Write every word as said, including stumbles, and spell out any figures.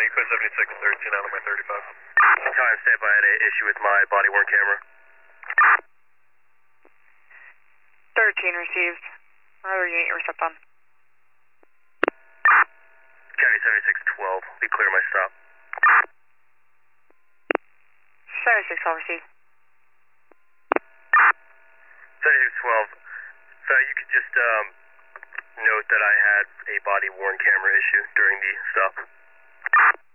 Eco seventy-six thirteen out of my thirty-five. Time, stand by. I had an issue with my body-worn camera. thirteen received. Another unit you were stepped on. County seventy-six twelve. Be clear my stop. seventy-six twelve received. seventy-six twelve. So you could just um, note that I had a body-worn camera issue during the stop.